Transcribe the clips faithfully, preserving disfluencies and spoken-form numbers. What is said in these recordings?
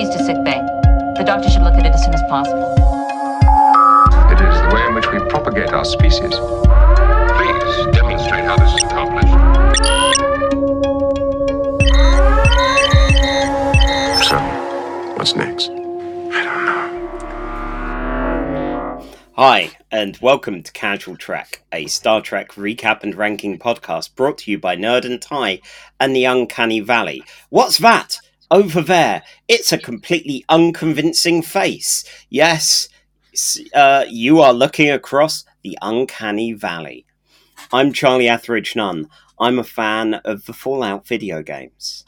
She's to sick bay. The doctor should look at it as soon as possible. It is the way in which we propagate our species. Please demonstrate how this is accomplished. So, what's next? I don't know. Hi, and welcome to Casual Trek, a Star Trek recap and ranking podcast brought to you by Nerd and Ty and the Uncanny Valley. What's that? Over there, it's a completely unconvincing face. Yes, uh, you are looking across the Uncanny Valley. I'm Charlie Etheridge Nunn. I'm a fan of the Fallout video games.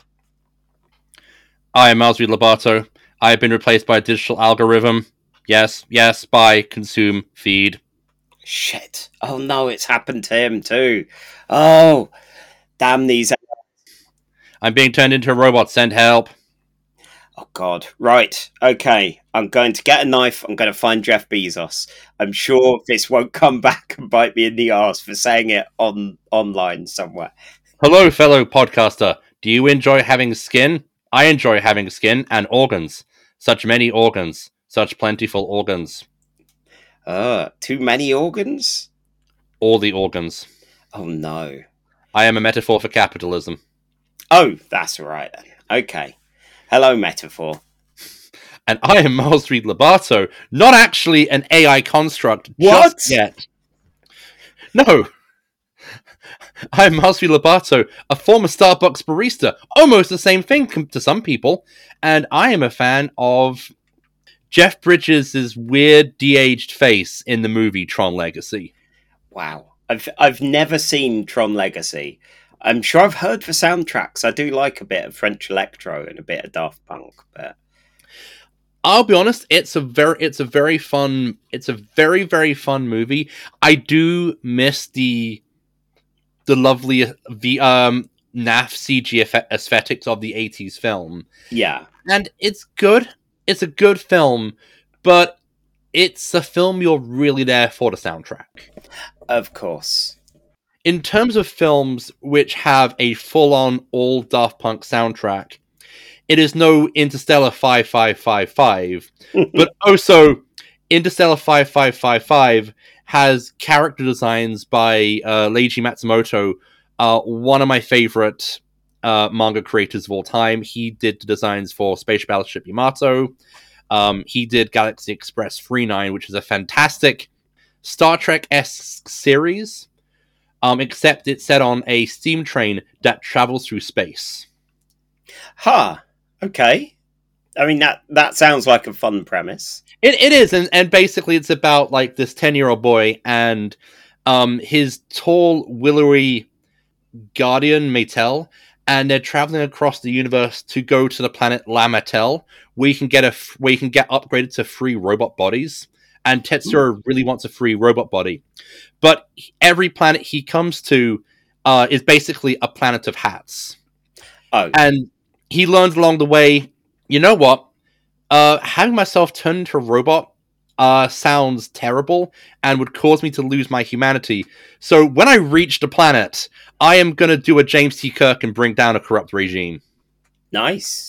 I am Miles Reed Lobato. I have been replaced by a digital algorithm. Yes, yes, by consume, feed. Shit. Oh no, it's happened to him too. Oh, damn these... I'm being turned into a robot. Send help. Oh, God. Right. Okay. I'm going to get a knife. I'm going to find Jeff Bezos. I'm sure this won't come back and bite me in the arse for saying it on online somewhere. Hello, fellow podcaster. Do you enjoy having skin? I enjoy having skin and organs. Such many organs. Such plentiful organs. Uh, too many organs? All the organs. Oh, no. I am a metaphor for capitalism. Oh, that's right then. Okay. Hello, Metaphor. And I am Miles Reed Lobato, not actually an A I construct What? just yet. No. I'm Miles Reed Lobato, a former Starbucks barista. Almost the same thing to some people. And I am a fan of Jeff Bridges' weird de-aged face in the movie Tron Legacy. Wow. I've I've never seen Tron Legacy. I'm sure I've heard the soundtracks. I do like a bit of French electro and a bit of Daft Punk, but I'll be honest, it's a very it's a very fun it's a very, very fun movie. I do miss the the lovely the um N A F C G aesthetics of the eighties film. Yeah. And it's good. It's a good film, but it's a film you're really there for the soundtrack. Of course. In terms of films which have a full-on all Daft Punk soundtrack, it is no Interstellar five five five five, but also Interstellar five five five five has character designs by uh, Leiji Matsumoto, uh, one of my favorite uh, manga creators of all time. He did the designs for Space Battleship Yamato. Um, he did Galaxy Express three nine, which is a fantastic Star Trek-esque series. Um, except it's set on a steam train that travels through space. Huh. Okay. I mean, that, that sounds like a fun premise. It It is, and, and basically it's about, like, this ten-year-old boy and um, his tall, willowy guardian, Maytel, and they're traveling across the universe to go to the planet La Matel, where you can get, a, where you can get upgraded to free robot bodies. And Tetsuro really wants a free robot body. But every planet he comes to uh, is basically a planet of hats. Oh. And he learned along the way, you know what? Uh, having myself turned into a robot uh, sounds terrible and would cause me to lose my humanity. So when I reach the planet, I am going to do a James T. Kirk and bring down a corrupt regime. Nice.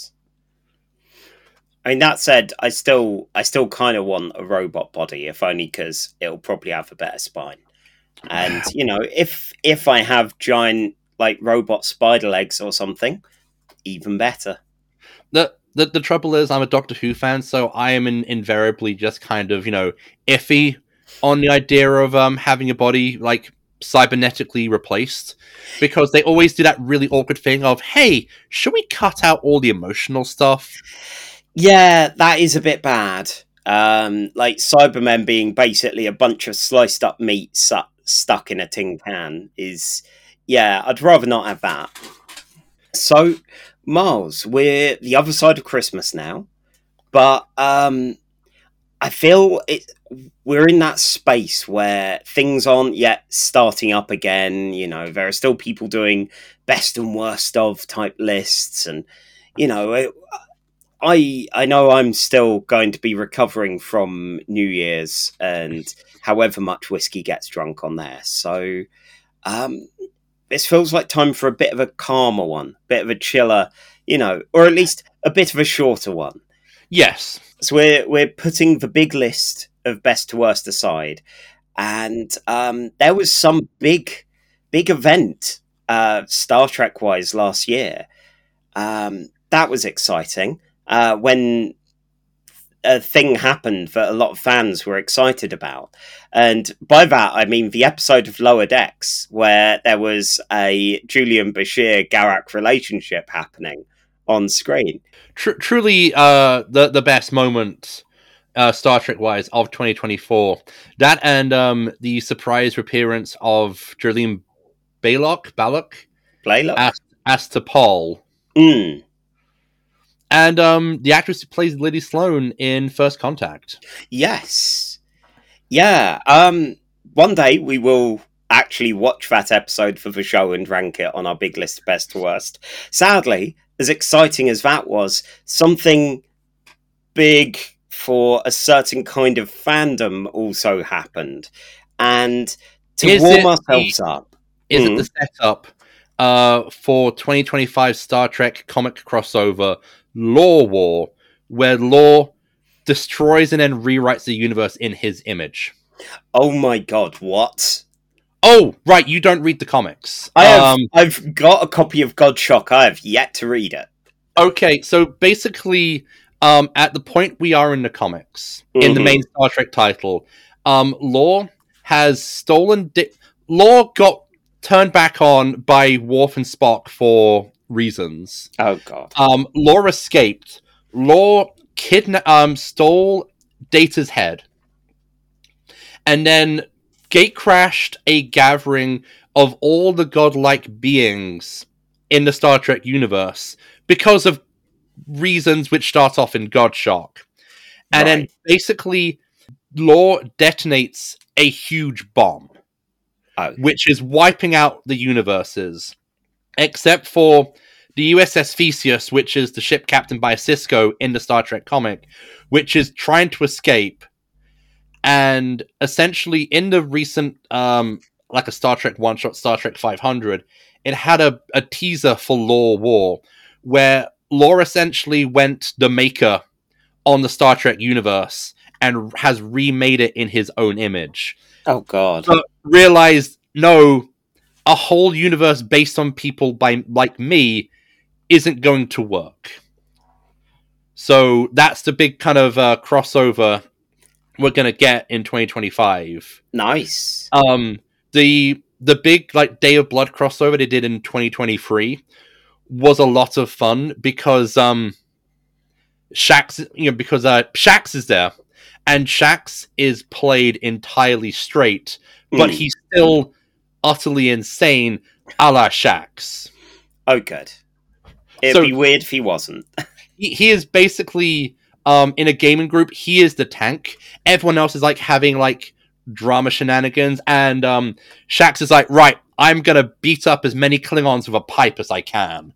I mean, that said, I still I still kind of want a robot body, if only because it'll probably have a better spine. And, you know, if if I have giant, like, robot spider legs or something, even better. The the, the trouble is, I'm a Doctor Who fan, so I am in, invariably just kind of, you know, iffy on the idea of um having a body, like, cybernetically replaced. Because they always do that really awkward thing of, hey, should we cut out all the emotional stuff? Yeah, that is a bit bad. Um, like Cybermen being basically a bunch of sliced up meat su- stuck in a tin can is, yeah, I'd rather not have that. So, Miles, we're the other side of Christmas now, but um, I feel it. We're in that space where things aren't yet starting up again. You know, there are still people doing best and worst of type lists, and you know. It, I I know I'm still going to be recovering from New Year's and however much whiskey gets drunk on there. So um, this feels like time for a bit of a calmer one, bit of a chiller, you know, or at least a bit of a shorter one. Yes. So we're we're putting the big list of best to worst aside, and um, there was some big big event uh, Star Trek wise last year. Um, that was exciting uh, when a thing happened that a lot of fans were excited about. And by that, I mean the episode of Lower Decks where there was a Julian Bashir Garak relationship happening on screen. Tr- truly, uh, the the best moment, uh, Star Trek wise, of twenty twenty-four. That and um, the surprise appearance of Jolene Balok, Balok, Blaylock? as as to Paul, Mm. and um, the actress who plays Lily Sloan in First Contact. Yes. Yeah. Um, one day we will actually watch that episode for the show and rank it on our big list of best to worst. Sadly, as exciting as that was, something big for a certain kind of fandom also happened. And to Is warm it ourselves the- up, Is Mm. it the setup uh, for twenty twenty-five Star Trek comic crossover Law War, where Law destroys and then rewrites the universe in his image? oh my god, what? Oh, right, you don't read the comics. I have, Um, I've got a copy of Godshock. I have yet to read it. okay, so basically, um, at the point we are in the comics, in the Mhm. main Star Trek title, um, Law has stolen... Di- Law got turned back on by Worf and Spock for reasons. Oh god. Um, Law escaped. Law kidna- um, stole Data's head. And then gatecrashed a gathering of all the godlike beings in the Star Trek universe because of reasons which start off in Godshock. And then Right. basically, Law detonates a huge bomb, Oh. which is wiping out the universes, except for the U S S Theseus, which is the ship captained by Sisko in the Star Trek comic, which is trying to escape. And essentially, in the recent, um, like a Star Trek one-shot, Star Trek five hundred, it had a, a teaser for Law War, where Law essentially went the maker on the Star Trek universe and has remade it in his own image. Oh god. But realized, no, a whole universe based on people by like me isn't going to work. So that's the big kind of uh, crossover we're gonna get in twenty twenty-five. Nice. Um, the the big like Day of Blood crossover they did in twenty twenty-three was a lot of fun because um, Shax, you know, because uh, Shax is there, and Shax is played entirely straight, but Mm. he's still utterly insane, a la Shax. Oh good. It'd So- be weird if he wasn't. He, he is basically um in a gaming group. He is the tank. Everyone else is like having like drama shenanigans, and um Shax is like, right, I'm gonna beat up as many Klingons with a pipe as I can.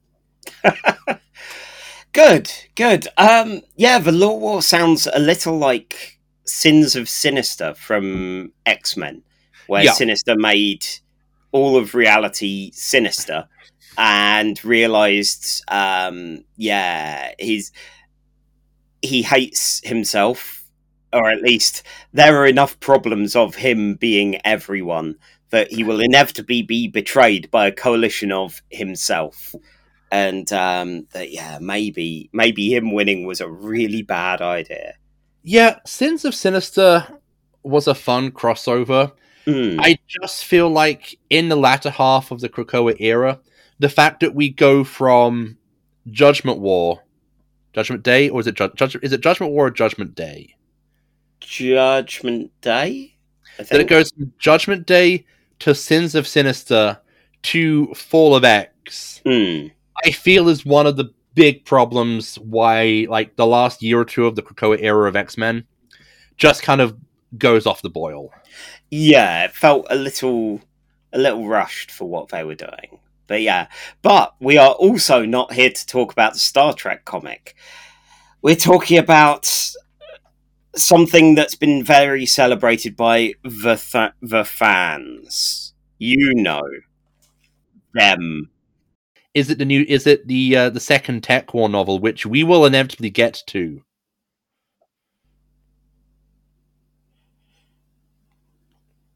Good, good. Um, yeah, the Law War sounds a little like Sins of Sinister from X-Men, where Yeah. Sinister made all of reality sinister and realized, um, yeah, he's he hates himself, or at least there are enough problems of him being everyone that he will inevitably be betrayed by a coalition of himself. And um, that yeah, maybe maybe him winning was a really bad idea. Yeah, Sins of Sinister was a fun crossover. Mm. I just feel like in the latter half of the Krakoa era, the fact that we go from Judgment War, Judgment Day, or is it Ju- Judge? Is it Judgment War or Judgment Day? Judgment Day. I That it think. goes from Judgment Day to Sins of Sinister to Fall of X. Mm. I feel is one of the big problems why, like, the last year or two of the Krakoa era of X-Men just kind of goes off the boil. Yeah, it felt a little a little rushed for what they were doing. But yeah, but we are also not here to talk about the Star Trek comic. We're talking about something that's been very celebrated by the th- the fans. You know them. Is it the new? Is it the uh, the second Tech War novel, which we will inevitably get to?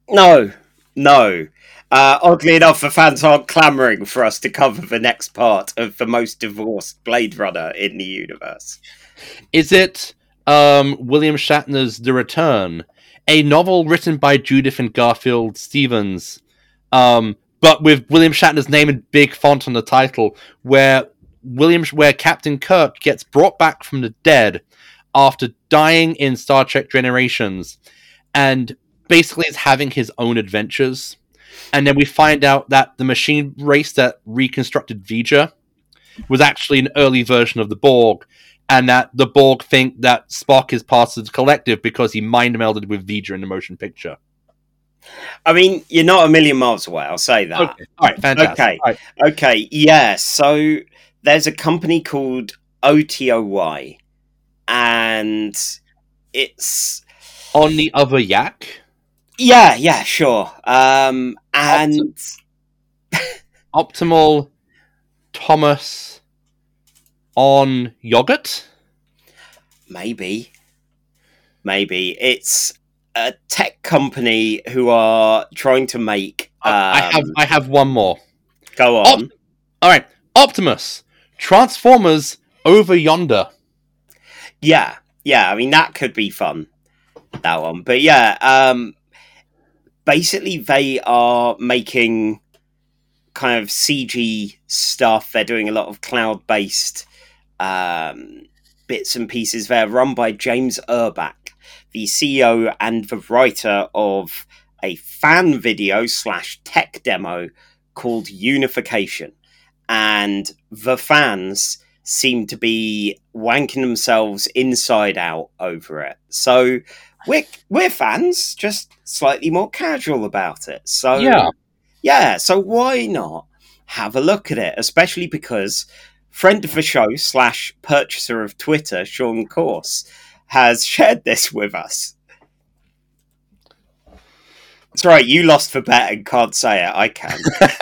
No, no. Uh, oddly enough, the fans aren't clamouring for us to cover the next part of the most divorced Blade Runner in the universe. Is it um, William Shatner's The Return, a novel written by Judith and Garfield Stevens, um, but with William Shatner's name in big font on the title, where William, where Captain Kirk gets brought back from the dead after dying in Star Trek Generations, and basically is having his own adventures. And then we find out that the machine race that reconstructed Vija was actually an early version of the Borg, and that the Borg think that Spock is part of the collective because he mind melded with Vija in the motion picture. I mean, you're not a million miles away, I'll say that. Okay. All right, fantastic. Okay, All right. okay, yeah, so there's a company called O T O Y, and it's... On the other yak? Yeah, yeah, sure. Um, and... Optimal Thomas on yogurt? Maybe. Maybe. It's a tech company who are trying to make... Um, I have I have one more. Go on. Op- All right, Optimus, Transformers Over Yonder. Yeah, yeah, I mean, that could be fun, that one. But yeah, um, basically they are making kind of C G stuff. They're doing a lot of cloud-based um, bits and pieces. They're run by James Urbach, the C E O and the writer of a fan video slash tech demo called Unification. And the fans seem to be wanking themselves inside out over it. So we're, we're fans, just slightly more casual about it. So Yeah. yeah, so why not have a look at it? Especially because friend of the show slash purchaser of Twitter, Sean Corse, has shared this with us. That's right, you lost the bet and can't say it. I can.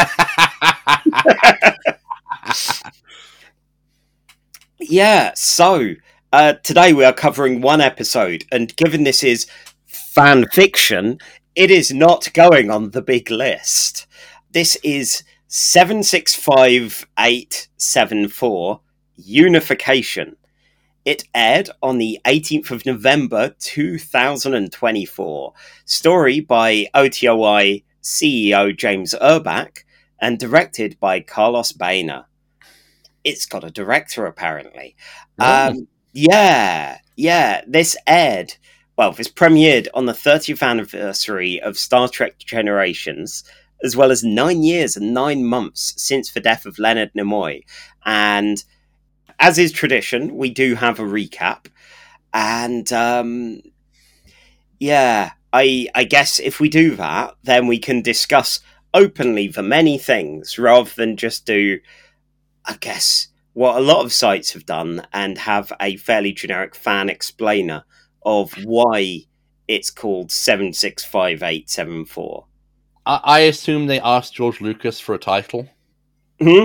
Yeah, so uh, today we are covering one episode, and given this is fan fiction, it is not going on the big list. This is seven six five eight seven four, Unification. It aired on the eighteenth of November two thousand twenty-four. Story by O T O Y C E O James Urbach and directed by Carlos Baena. It's got a director, apparently. Oh. Um, yeah, yeah. This aired, well, this premiered on the thirtieth anniversary of Star Trek Generations, as well as nine years and nine months since the death of Leonard Nimoy. And as is tradition, we do have a recap. And um, yeah, I, I guess if we do that, then we can discuss openly the many things rather than just do, I guess, what a lot of sites have done and have a fairly generic fan explainer of why it's called seven six five eight seven four. I, I assume they asked George Lucas for a title. Hmm?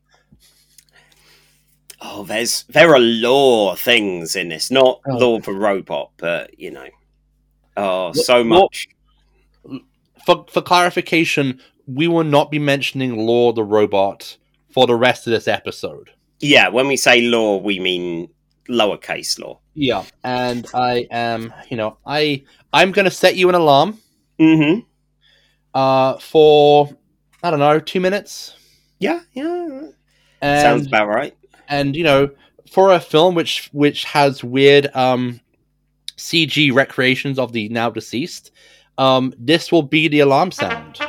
Oh, there's there are lore things in this, not Oh. Lore of a Robot, but you know, oh, What- so what- much. For for clarification, we will not be mentioning Law the Robot for the rest of this episode. Yeah, when we say lore, we mean lowercase law. Yeah, and I am, you know, I I'm gonna set you an alarm Mm-hmm. uh for I don't know two minutes. Yeah, yeah, And, sounds about right. and you know, for a film which which has weird um C G recreations of the now deceased, um this will be the alarm sound.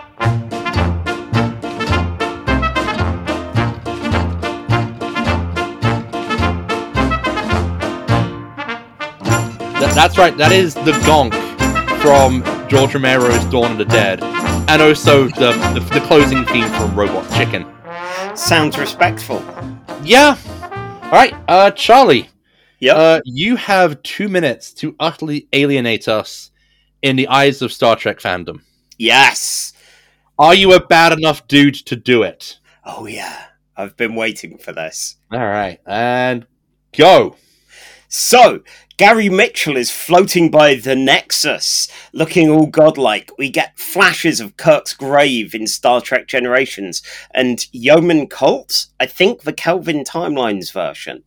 Th- that's right, that is the gonk from George Romero's Dawn of the Dead, and also the the, the closing theme from Robot Chicken. Sounds respectful. Yeah. All right, uh, Charlie. Yep. Uh, you have two minutes to utterly alienate us in the eyes of Star Trek fandom. Yes. Are you a bad enough dude to do it? Oh yeah. I've been waiting for this. All right, and go. So, Gary Mitchell is floating by the Nexus, looking all godlike. We get flashes of Kirk's grave in Star Trek Generations, and Yeoman Colt, I think the Kelvin Timelines version.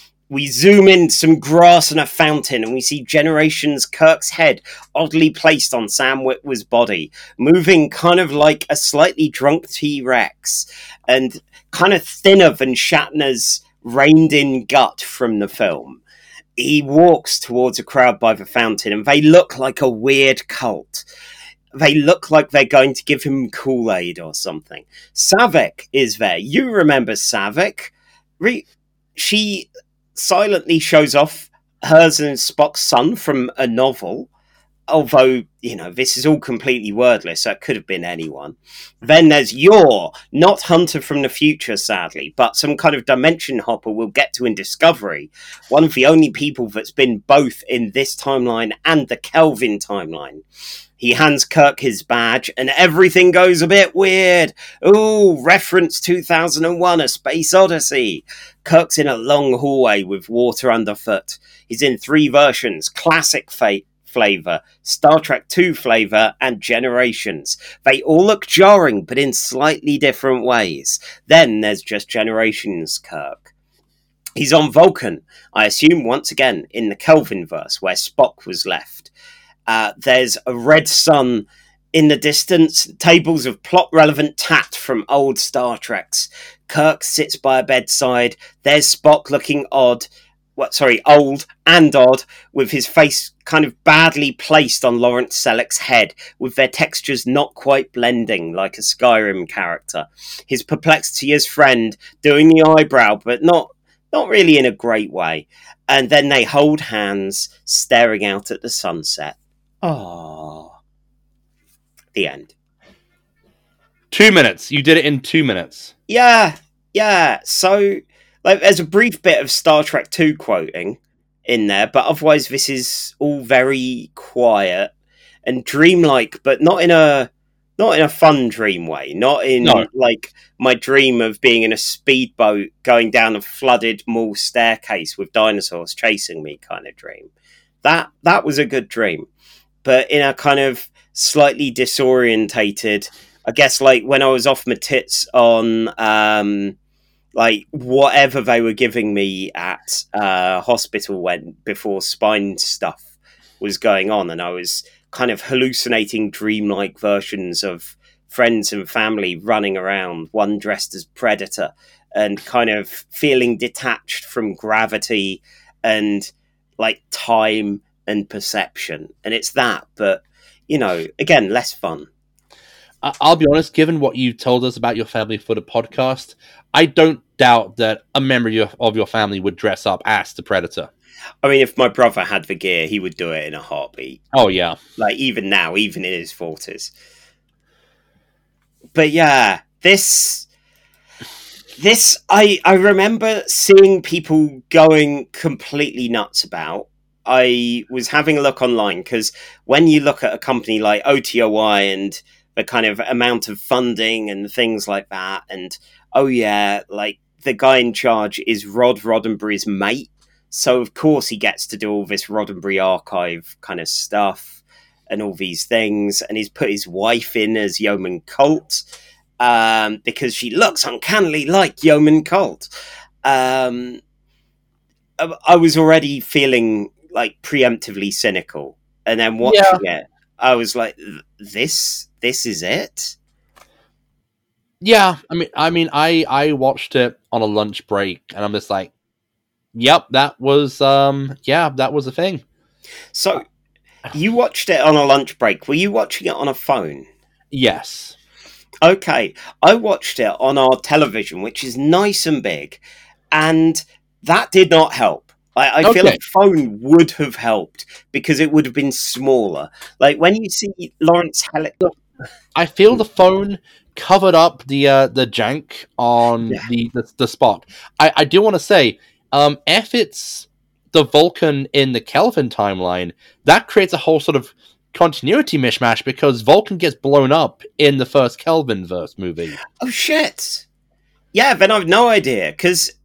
We zoom in some grass and a fountain, and we see Generations Kirk's head oddly placed on Sam Witwer's body, moving kind of like a slightly drunk T-Rex, and kind of thinner than Shatner's reined-in gut from the film. He walks towards a crowd by the fountain, and they look like a weird cult. They look like they're going to give him Kool-Aid or something. Saavik is there. You remember Saavik? Re- she silently shows off hers and Spock's son from a novel. Although, you know, this is all completely wordless, so it could have been anyone. Then there's Yor, not Hunter from the future, sadly, but some kind of dimension hopper we'll get to in Discovery. One of the only people that's been both in this timeline and the Kelvin timeline. He hands Kirk his badge, and everything goes a bit weird. Ooh, reference two thousand one, A Space Odyssey. Kirk's in a long hallway with water underfoot. He's in three versions, classic fate. Flavor, Star Trek two flavor, and Generations. They all look jarring, but in slightly different ways. Then there's just Generations Kirk. He's on Vulcan, I assume once again in the Kelvinverse, where Spock was left. Uh, there's a red sun in the distance, tables of plot-relevant tat from old Star Treks. Kirk sits by a bedside. There's Spock looking odd. What, sorry, old and odd, with his face kind of badly placed on Lawrence Selleck's head, with their textures not quite blending like a Skyrim character. His perplexity as friend, doing the eyebrow, but not not really in a great way. And then they hold hands, staring out at the sunset. Oh, the end. Two minutes. You did it in two minutes. Yeah, yeah. So, like, there's a brief bit of Star Trek two quoting in there, but otherwise this is all very quiet and dreamlike, but not in a not in a fun dream way. Not in No. like my dream of being in a speedboat going down a flooded mall staircase with dinosaurs chasing me kind of dream. That that was a good dream, but in a kind of slightly disorientated. I guess like when I was off my tits on um, like whatever they were giving me at uh, hospital when before spine stuff was going on, and I was kind of hallucinating dreamlike versions of friends and family running around, one dressed as Predator, and kind of feeling detached from gravity and like time and perception. And it's that, but you know, again, less fun. I- I'll be honest, given what you told us about your Family Footed podcast, I don't doubt that a member of your, of your family would dress up as the Predator. I mean, if my brother had the gear, he would do it in a heartbeat. Oh, yeah. Like, even now, even in his forties. But yeah, this... This, I, I remember seeing people going completely nuts about. I was having a look online, because when you look at a company like O T O Y and the kind of amount of funding and things like that, and oh yeah, like the guy in charge is Rod Roddenberry's mate, so of course he gets to do all this Roddenberry archive kind of stuff and all these things, and he's put his wife in as Yeoman Colt um, because she looks uncannily like Yeoman Colt. Um, I, I was already feeling like preemptively cynical, and then watching yeah. it, I was like, "This." This is it? Yeah, I mean, I mean, I, I watched it on a lunch break, and I'm just like, "Yep, that was, um, yeah, that was a thing." So, you watched it on a lunch break. Were you watching it on a phone? Yes. Okay, I watched it on our television, which is nice and big, and that did not help. I, I Okay. feel like phone would have helped because it would have been smaller. Like when you see Lawrence Hellick. I feel the phone covered up the uh, the jank on Yeah. the, the the Spock. I, I do want to say, um, if it's the Vulcan in the Kelvin timeline, that creates a whole sort of continuity mishmash because Vulcan gets blown up in the first Kelvinverse movie. Oh shit! Yeah, then I've no idea because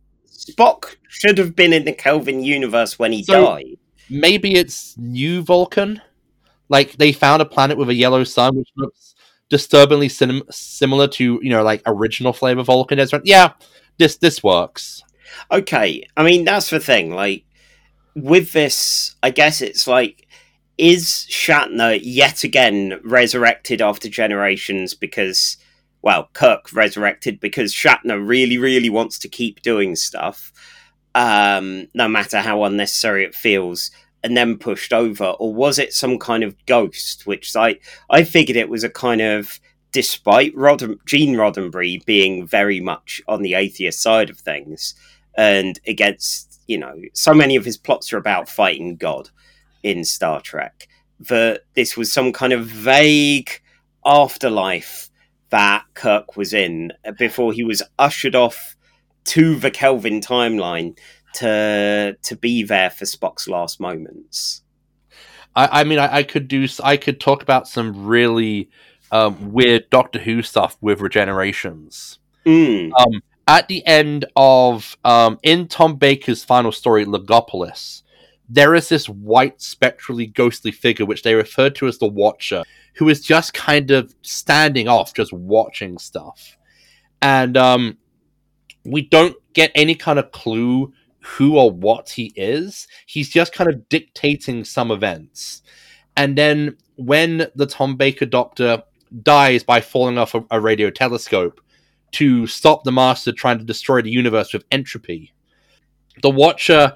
Spock should have been in the Kelvin universe when he So- died. Maybe it's New Vulcan. Like they found a planet with a yellow sun, which looks disturbingly sim- similar to you know like original Flavor Vulcan. It's like, yeah, this this works. Okay, I mean that's the thing. Like with this, I guess it's like, is Shatner yet again resurrected after generations because, well, Kirk resurrected because Shatner really, really wants to keep doing stuff, um, no matter how unnecessary it feels, and then pushed over, or was it some kind of ghost? Which I I figured it was a kind of, despite Rodden, Gene Roddenberry being very much on the atheist side of things, and against, you know, so many of his plots are about fighting God in Star Trek, that this was some kind of vague afterlife that Kirk was in before he was ushered off to the Kelvin timeline to to be there for Spock's last moments. I, I mean, I, I could do. I could talk about some really um, weird Doctor Who stuff with regenerations. Mm. Um, at the end of um, in Tom Baker's final story, Logopolis, there is this white, spectrally ghostly figure which they refer to as the Watcher, who is just kind of standing off, just watching stuff, and um, we don't get any kind of clue who or what he is. He's just kind of dictating some events. And then when the Tom Baker Doctor dies by falling off a, a radio telescope to stop the Master trying to destroy the universe with entropy, the Watcher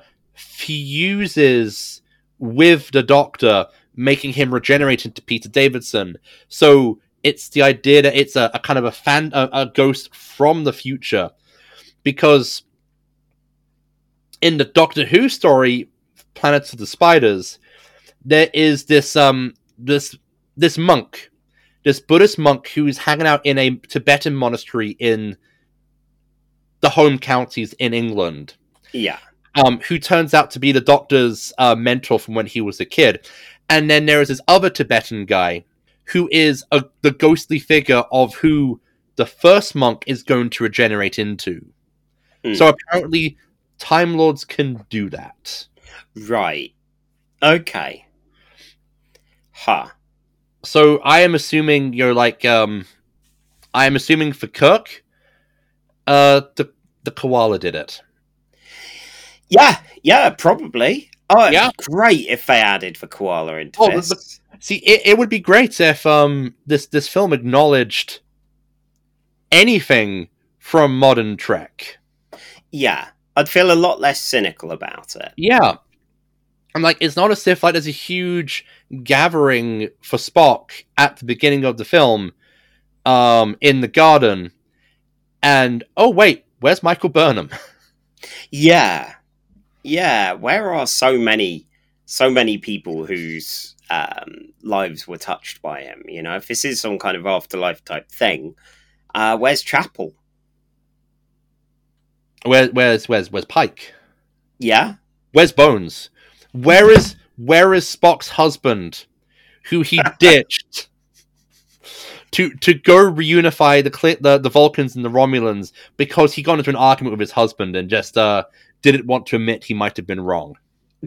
fuses with the Doctor, making him regenerate into Peter Davidson. So it's the idea that it's a, a kind of a fan, a, a ghost from the future, because in the Doctor Who story, Planets of the Spiders, there is this um this this monk, this Buddhist monk who's hanging out in a Tibetan monastery in the home counties in England. Yeah. Um, who turns out to be the Doctor's uh, mentor from when he was a kid. And then there is this other Tibetan guy who is a, the ghostly figure of who the first monk is going to regenerate into. Mm. So apparently Time Lords can do that. Right. Okay. Huh. So I am assuming you're like, um, I am assuming for Kirk, uh, the, the koala did it. Yeah, yeah, probably. Oh, Yeah. great if they added the koala into Oh, this. the- See, it, it would be great if um this, this film acknowledged anything from modern Trek. Yeah, I'd feel a lot less cynical about it. Yeah. I'm like, it's not as if like there's a huge gathering for Spock at the beginning of the film, um, in the garden, and oh wait, where's Michael Burnham? Yeah, yeah. Where are so many, so many people whose um, lives were touched by him? You know, if this is some kind of afterlife type thing, uh, where's Chapel? Where, where's where's where's Pike? Yeah, Where's Bones? Where is where is Spock's husband, who he ditched to to go reunify the, Cl- the the Vulcans and the Romulans because he got into an argument with his husband and just uh, didn't want to admit he might have been wrong.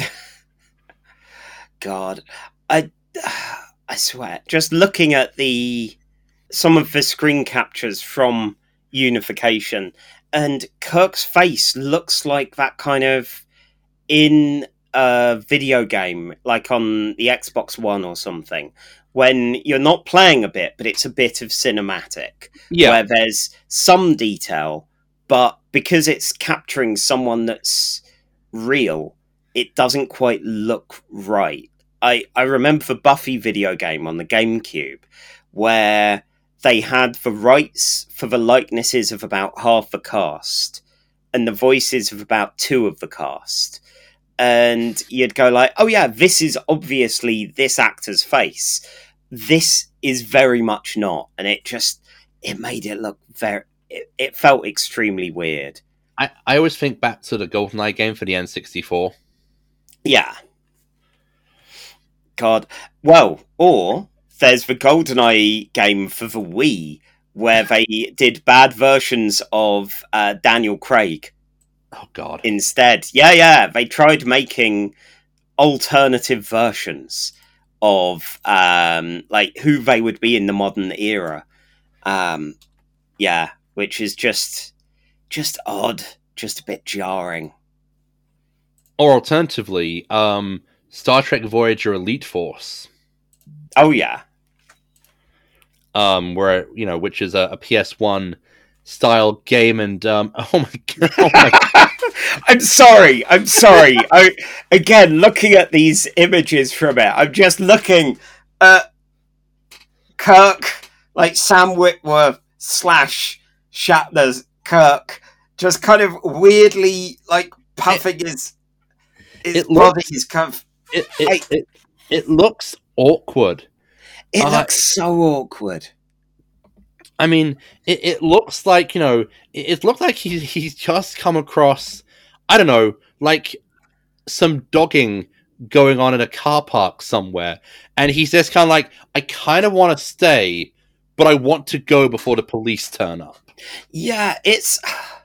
God, I, I swear, just looking at the some of the screen captures from Unification, and Kirk's face looks like that kind of in a video game, like on the Xbox One or something, when you're not playing a bit, but it's a bit of cinematic, Yeah, where there's some detail, but because it's capturing someone that's real, it doesn't quite look right. I, I remember the Buffy video game on the GameCube, where they had the rights for the likenesses of about half the cast and the voices of about two of the cast. And you'd go like, oh yeah, this is obviously this actor's face. This is very much not. And it just, it made it look very, it, it felt extremely weird. I, I always think back to the GoldenEye game for the N sixty-four. Yeah. God. Well, or there's the GoldenEye game for the Wii, where they did bad versions of uh, Daniel Craig. Oh God! instead. Yeah, yeah, they tried making alternative versions of um, like who they would be in the modern era. Um, yeah, which is just just odd, just a bit jarring. Or alternatively, um, Star Trek Voyager Elite Force. Oh yeah, Um, where you know, which is a, a P S one style game, and um, oh my god, oh my I'm sorry. I'm sorry. I again looking at these images from it. I'm just looking at Kirk, like Sam Witwer slash Shatner's Kirk, just kind of weirdly like puffing his his it body. looks- His kind of, it I- it, it it looks awkward. it Uh, looks so awkward. I mean, it, it looks like, you know, it, it looked like he, he's just come across, I don't know, like some dogging going on in a car park somewhere. And he's just kind of like, I kind of want to stay, but I want to go before the police turn up. Yeah, it's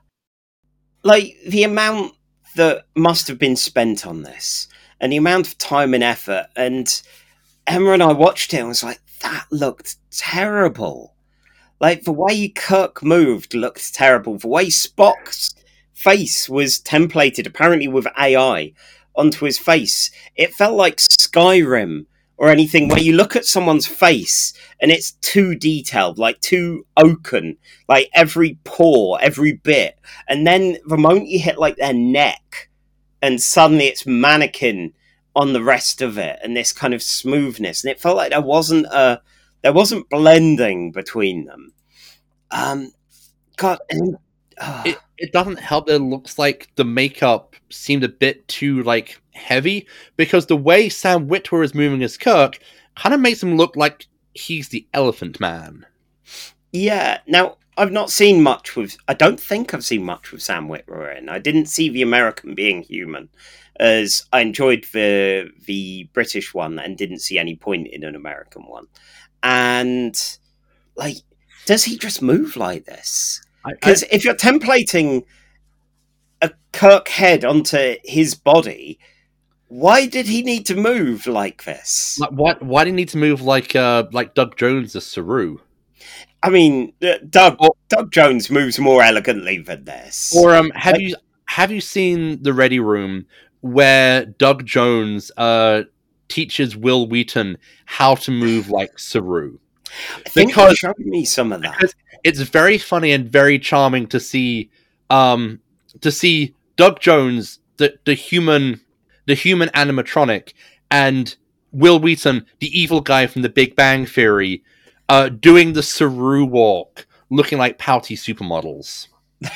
like the amount that must have been spent on this and the amount of time and effort. And Emma and I watched it and was like, that looked terrible. Like the way Kirk moved looked terrible. The way Spock's face was templated, apparently with A I, onto his face. It felt like Skyrim or anything where you look at someone's face and it's too detailed, like too oaken, like every pore, every bit. And then the moment you hit like their neck and suddenly it's mannequin on the rest of it and this kind of smoothness. And it felt like there wasn't a, there wasn't blending between them. Um, God, and, uh, It, it doesn't help that it looks like the makeup seemed a bit too, like, heavy, because the way Sam Witwer is moving as Kirk kind of makes him look like he's the Elephant Man. yeah. Now, I've not seen much with, I don't think I've seen much with Sam Witwer in. I didn't see the American Being Human, as I enjoyed the the British one and didn't see any point in an American one. And, like, does he just move like this? Because if you're templating a Kirk head onto his body, why did he need to move like this? Like, why, why do you need to move like uh, like Doug Jones as Saru? I mean, uh, Doug Or- Doug Jones moves more elegantly than this. Or um, have Like- you have you seen the Ready Room where Doug Jones uh, teaches Will Wheaton how to move like Saru? I think because- you showed me some of that. Because it's very funny and very charming to see um, to see Doug Jones, the the human the human animatronic, and Will Wheaton, the evil guy from The Big Bang Theory, uh, doing the Saru walk, looking like pouty supermodels.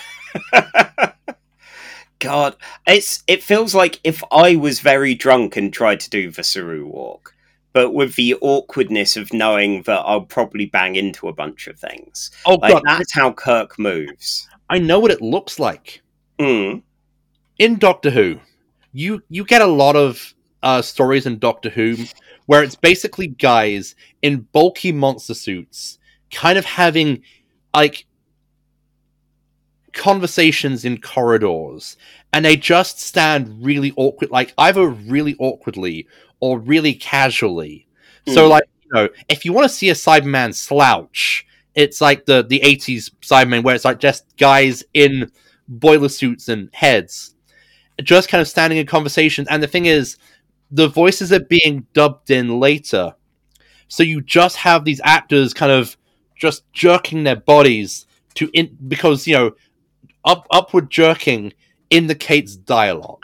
God, it's it feels like if I was very drunk and tried to do the Saru walk, but with the awkwardness of knowing that I'll probably bang into a bunch of things. Oh Like god, that's how Kirk moves. I know what it looks like. Mm. In Doctor Who, you you get a lot of uh, stories in Doctor Who where it's basically guys in bulky monster suits kind of having like conversations in corridors, and they just stand really awkward, like either really awkwardly or really casually. So Mm. like, you know, if you want to see a Cyberman slouch, it's like the the eighties Cyberman where it's like just guys in boiler suits and heads just kind of standing in conversations. And the thing is, the voices are being dubbed in later, so you just have these actors kind of just jerking their bodies to in because you know up upward jerking indicates dialogue.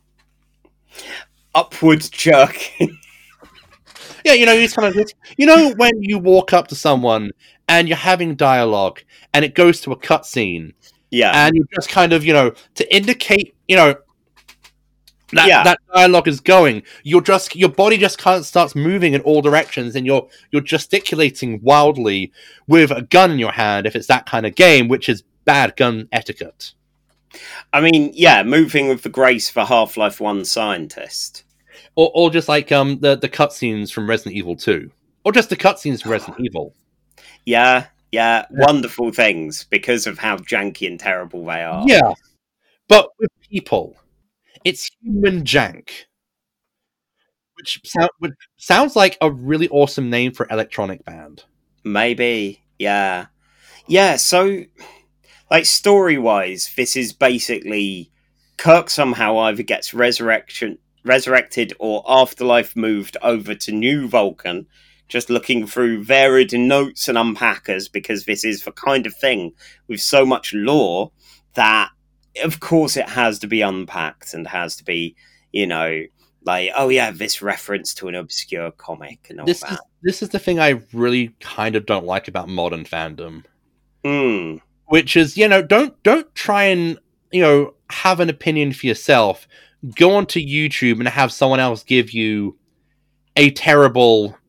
Upward jerk. Yeah, you know, it's kind of you know when you walk up to someone and you're having dialogue and it goes to a cutscene Yeah. and you just kind of you know to indicate you know that Yeah. that dialogue is going. You're just your body just kind of starts moving in all directions, and you're you're gesticulating wildly with a gun in your hand if it's that kind of game, which is bad gun etiquette. I mean, yeah, moving with the grace of a Half-Life one scientist. Or, or just like um the the cutscenes from Resident Evil two, or just the cutscenes from Resident Evil. Yeah, yeah, wonderful things because of how janky and terrible they are. Yeah, but with people. It's Human Jank, which, sound, which sounds like a really awesome name for electronic band. Maybe, yeah. Yeah, so, like, story-wise, this is basically Kirk somehow either gets resurrection, resurrected or afterlife moved over to New Vulcan, just looking through varied notes and unpackers, because this is the kind of thing with so much lore that, of course, it has to be unpacked and has to be, you know, like, oh yeah, this reference to an obscure comic and all This that. is this is the thing I really kind of don't like about modern fandom. Mm. Which is, you know, don't don't try and, you know, have an opinion for yourself. Go onto YouTube and have someone else give you a terrible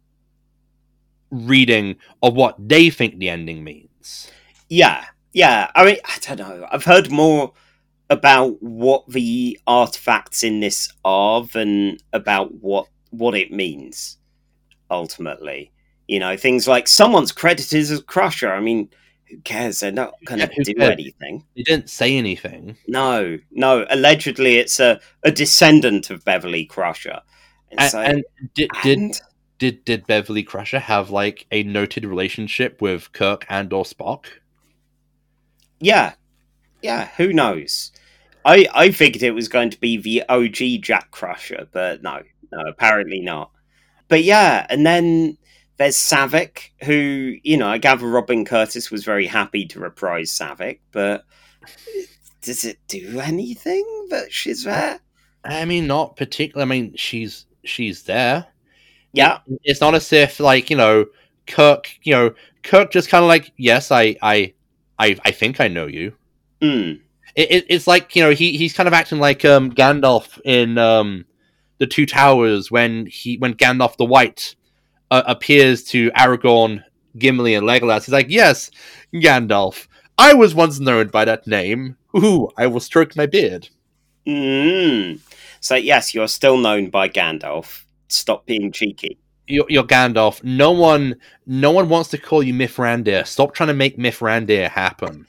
reading of what they think the ending means. Yeah, yeah. I mean, I don't know. I've heard more about what the artifacts in this are than about what what it means, ultimately. You know, things like someone's credited as Crusher. I mean, who cares? They're not going to Yeah, who do cares? anything. They didn't say anything. No, no. Allegedly, it's a, a descendant of Beverly Crusher. And, And, so, and did did and- did did Beverly Crusher have like a noted relationship with Kirk and or Spock? yeah, yeah. Who knows? I I figured it was going to be the O G Jack Crusher, but no, no, apparently not. But yeah, and then there's Savick, who, you know, I gather Robin Curtis was very happy to reprise Savick, but does it do anything that she's there? I mean, not particularly. I mean, she's she's there. Yeah. It, it's not as if, like, you know, Kirk, you know, Kirk just kind of like, yes, I, I, I, I think I know you. Mm. It, it, it's like, you know, he, he's kind of acting like um, Gandalf in um, the Two Towers when he when Gandalf the White uh, appears to Aragorn, Gimli, and Legolas. He's like, yes, Gandalf, I was once known by that name. Ooh, I will stroke my beard. Mm. So yes, you're still known by Gandalf. Stop being cheeky. You're, you're Gandalf. No one, no one wants to call you Mithrandir. Stop trying to make Mithrandir happen.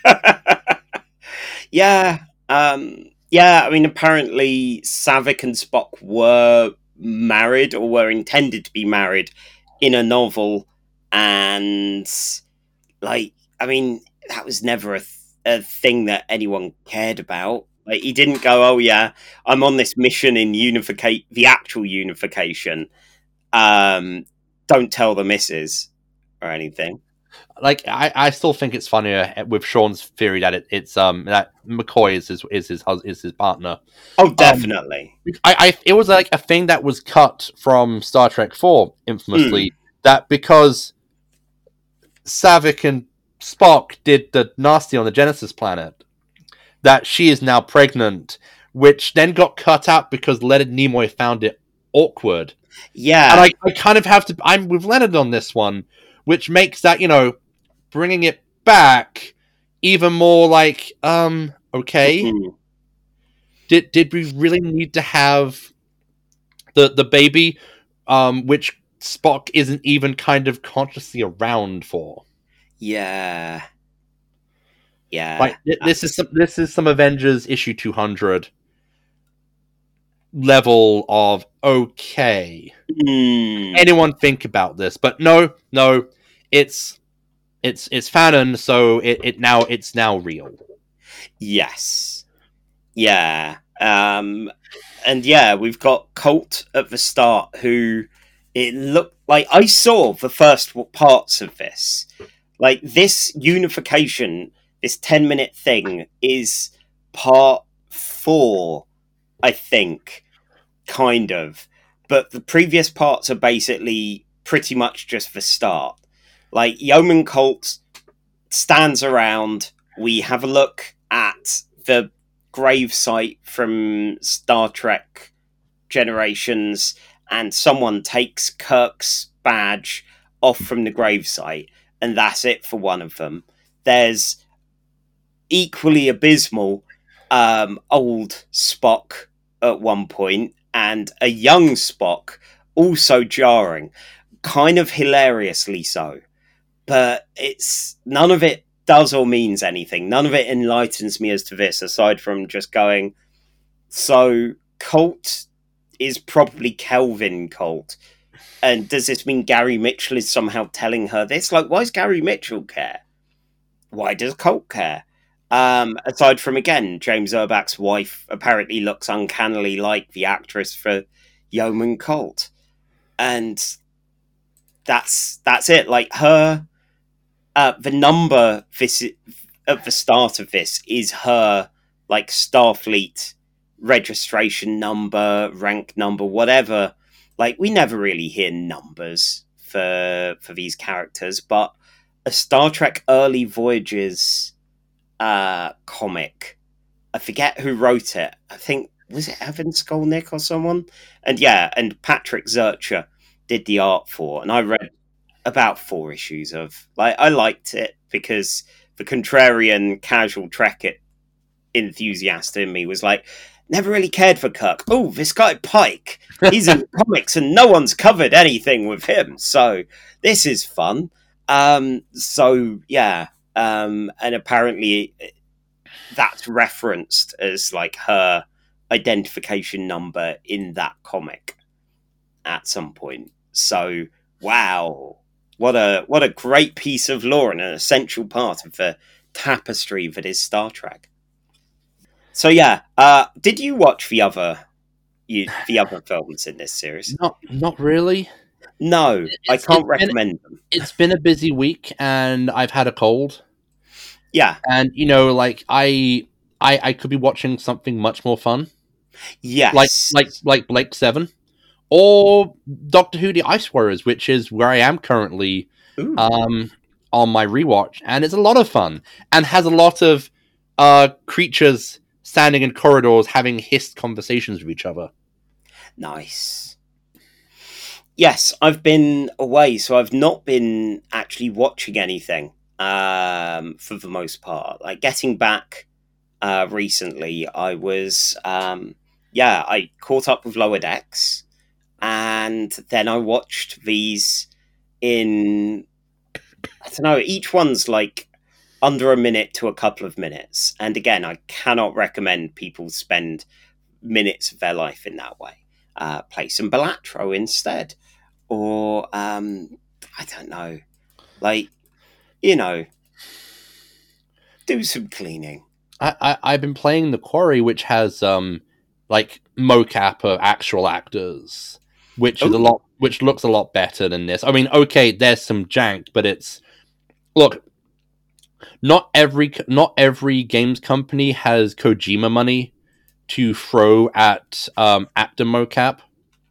yeah, um, yeah. I mean, apparently Savick and Spock were married or were intended to be married in a novel, and like, I mean, that was never a, th- a thing that anyone cared about. Like, he didn't go, "Oh yeah, I'm on this mission in unificate the actual unification. Um, don't tell the missus or anything." Like, I, I still think it's funnier with Sean's theory that it, it's um that McCoy is his is his hus- is his partner. Oh, definitely. Um, I, I it was like a thing that was cut from Star Trek four, infamously, that because Savick and Spock did the nasty on the Genesis planet, that she is now pregnant, which then got cut out because Leonard Nimoy found it awkward. Yeah. And I, I kind of have to... I'm with Leonard on this one, which makes that, you know, bringing it back even more like, um, okay. Mm. Did did we really need to have the, the baby, um, which Spock isn't even kind of consciously around for? Yeah. Yeah. Like, this is some this is some Avengers issue two hundred level of okay. Mm. Anyone think about this? But no, no, it's it's it's fanon, so it, it now it's now real. Yes. Yeah. Um, and yeah, we've got Colt at the start, who it looked like I saw the first parts of this. Like, this unification, this ten minute thing is part four, I think, kind of. But the previous parts are basically pretty much just the start. Like, Yeoman Colt stands around, we have a look at the grave site from Star Trek Generations, and someone takes Kirk's badge off from the gravesite, and that's it for one of them. There's equally abysmal um, old Spock at one point, and a young Spock, also jarring, kind of hilariously so. But it's none of it does or means anything. None of it enlightens me as to this, aside from just going, so Colt is probably Kelvin Colt. And does this mean Gary Mitchell is somehow telling her this? Like, why does Gary Mitchell care? Why does Colt care? Um, aside from, again, James Urbach's wife apparently looks uncannily like the actress for Yeoman Colt. And that's that's it. Like, her... Uh, the number this at the start of this is her, like, Starfleet registration number, rank number, whatever. Like, we never really hear numbers for for these characters, but a Star Trek Early Voyages uh, comic, I forget who wrote it. I think, was it Evan Skolnick or someone? And yeah, and Patrick Zurcher did the art for, and I read about four issues of, like, I liked it because the contrarian casual Trek it enthusiast in me was like, never really cared for Kirk. Oh, this guy Pike, he's in comics and no one's covered anything with him, so this is fun. Um, so yeah, um, and apparently that's referenced as, like, her identification number in that comic at some point. So wow. What a what a great piece of lore and an essential part of the tapestry that is Star Trek. So yeah, uh, did you watch the other you, the other films in this series? Not not really. No, It's, I can't it's recommend been, them. It's been a busy week, and I've had a cold. Yeah, and you know, like I I I could be watching something much more fun. yes, like like like Blake Seven. Or Doctor Who The Ice Warriors, which is where I am currently um, on my rewatch. And it's a lot of fun. And has a lot of uh, creatures standing in corridors having hissed conversations with each other. Nice. Yes, I've been away, so I've not been actually watching anything um, for the most part. Like, getting back uh, recently, I was... Um, yeah, I caught up with Lower Decks. And then I watched these in, I don't know, each one's like under a minute to a couple of minutes. And again, I cannot recommend people spend minutes of their life in that way. Uh, play some Balatro instead. Or, um, I don't know, like, you know, do some cleaning. I, I, I've been playing The Quarry, which has, um, like, mocap of actual actors. Which is Ooh. a lot, which looks a lot better than this. I mean, okay, there's some jank, but it's look. Not every not every games company has Kojima money to throw at um, actor mocap.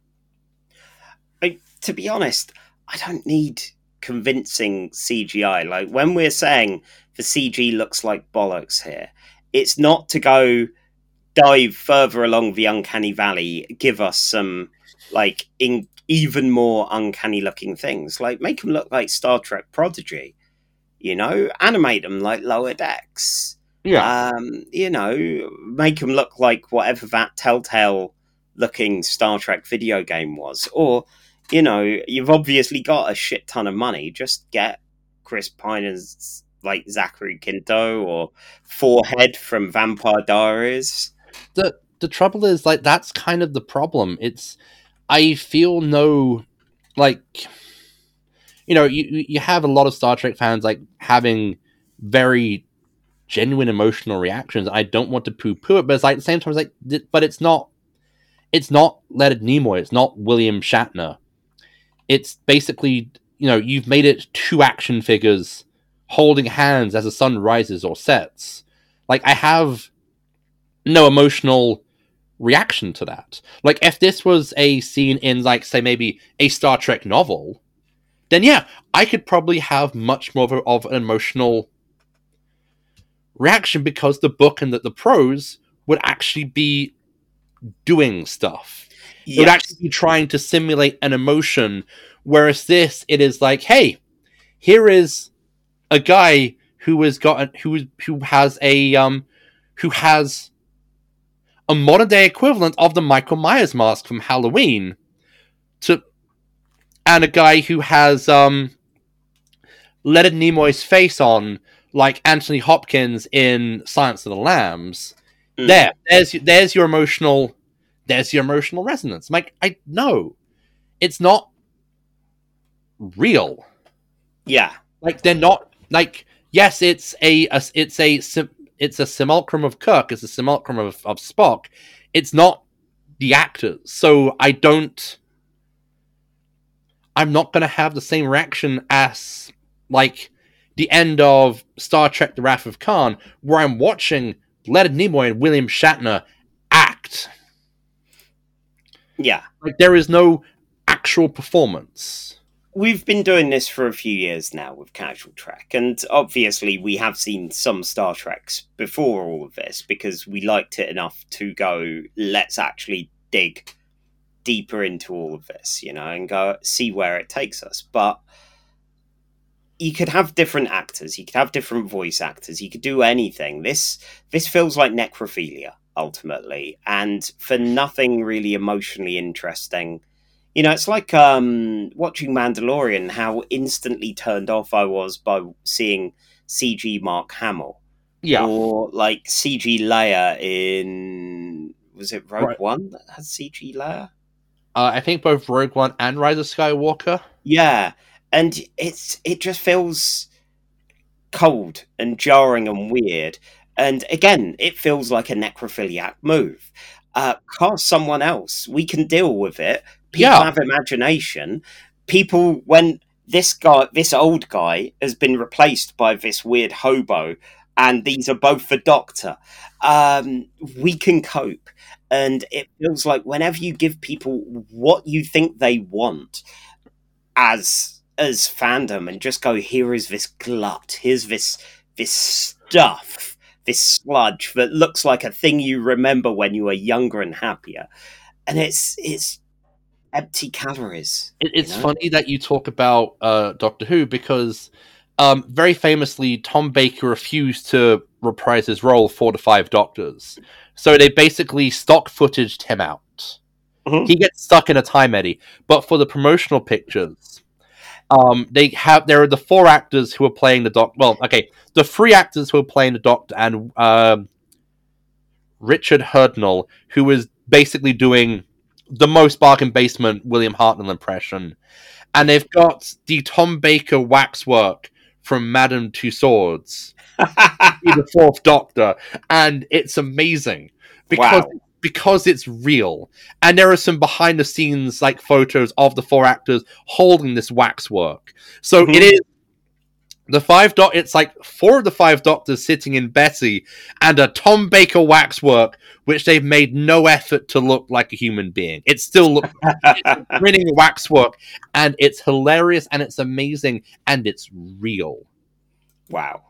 I, to be honest, I don't need convincing C G I. Like, when we're saying the C G looks like bollocks here, it's not to go dive further along the uncanny valley, give us some, like, in even more uncanny looking things. Like, make them look like Star Trek Prodigy, you know? Animate them like Lower Decks. Yeah. Um, you know, make them look like whatever that Telltale looking Star Trek video game was. Or, you know, you've obviously got a shit ton of money. Just get Chris Pine as, like, Zachary Quinto or Forehead from Vampire Diaries. The the trouble is, like, that's kind of the problem. It's I feel no, like, you know, you you have a lot of Star Trek fans, like, having very genuine emotional reactions. I don't want to poo-poo it, but it's like, at the same time, it's like, but it's not, it's not Leonard Nimoy, it's not William Shatner. It's basically, you know, you've made it two action figures holding hands as the sun rises or sets. Like, I have no emotional reaction to that. Like, if this was a scene in, like, say, maybe a Star Trek novel, then yeah, I could probably have much more of, a, of an emotional reaction, because the book and the, the prose would actually be doing stuff. Yes. It would actually be trying to simulate an emotion, whereas this, it is like, hey, here is a guy who has got who who has a um who has a modern day equivalent of the Michael Myers mask from Halloween, to and a guy who has um Leonard Nimoy's face on, like Anthony Hopkins in Silence of the Lambs, Mm. there, there's there's your emotional, there's your emotional resonance. I'm like, I no, it's not real. Yeah. Like they're not like yes, it's a, a it's a it's a simulacrum of Kirk, it's a simulacrum of, of Spock. It's not the actors, so I don't. I'm not going to have the same reaction as like the end of Star Trek: The Wrath of Khan, where I'm watching Leonard Nimoy and William Shatner act. Yeah. Like there is no actual performance. We've been doing this for a few years now with Casual Trek, and obviously we have seen some Star Treks before all of this because we liked it enough to go, let's actually dig deeper into all of this, you know, and go see where it takes us. But you could have different actors, you could have different voice actors, you could do anything. This this feels like necrophilia, ultimately, and for nothing really emotionally interesting. You know, it's like um, watching Mandalorian, how instantly turned off I was by seeing C G Mark Hamill. Yeah. Or like C G Leia in... Was it Rogue Right. One that had C G Leia? Uh, I think both Rogue One and Rise of Skywalker. Yeah. And it's it just feels cold and jarring and weird. And again, it feels like a necrophiliac move. Uh, cast someone else. We can deal with it. People Yeah. have imagination. People, when this guy, this old guy, has been replaced by this weird hobo, and these are both the Doctor, um, we can cope. And it feels like whenever you give people what you think they want as as fandom, and just go, here is this glut, here's this this stuff, this sludge that looks like a thing you remember when you were younger and happier, and it's it's empty calories. It, it's you know? funny that you talk about uh, Doctor Who because um, very famously, Tom Baker refused to reprise his role for the Five Doctors. So they basically stock footaged him out. Mhm. He gets stuck in a time eddy. But for the promotional pictures, um, they have there are the four actors who are playing the Doctor. Well, okay, the three actors who are playing the Doctor and um, Richard Hurdnall, who is basically doing the most bargain basement William Hartnell impression. And they've got the Tom Baker waxwork from Madame Tussauds, the Fourth Doctor, and it's amazing because Wow. because it's real. And there are some behind the scenes like photos of the four actors holding this waxwork. So Mhm. it is the five doc. It's like four of the five Doctors sitting in Betty, and a Tom Baker waxwork, which they've made no effort to look like a human being. It still looks grinning waxwork, and it's hilarious, and it's amazing, and it's real. Wow.